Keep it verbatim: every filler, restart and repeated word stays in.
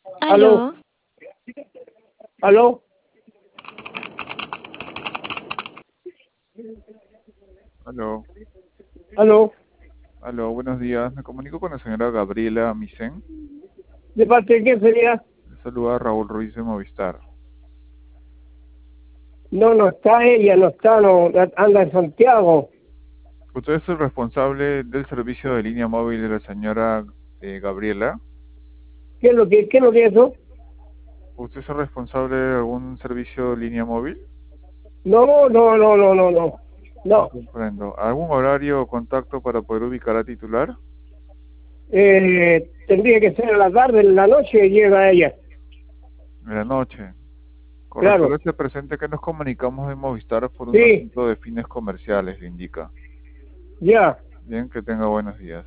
Aló, Aló, aló, Aló, aló. aló, buenos días. Me comunico con la señora Gabriela Misen. ¿De parte de quién sería? Le saluda Raúl Ruiz de Movistar. No, no está ella, no está, no, anda en Santiago. ¿Usted es el responsable del servicio de línea móvil de la señora eh, Gabriela? ¿Qué es lo que, qué es lo que es eso? ¿Usted es el responsable de algún servicio de línea móvil? No, no, no, no, no, no. No No, comprendo. ¿Algún horario o contacto para poder ubicar a titular? eh, tendría que ser a la tarde, en la noche llega ella. En la noche. Correcto. Claro, Le hace presente que nos comunicamos de Movistar por un sí, asunto de fines comerciales, le indica. ya. Bien, que tenga buenos días.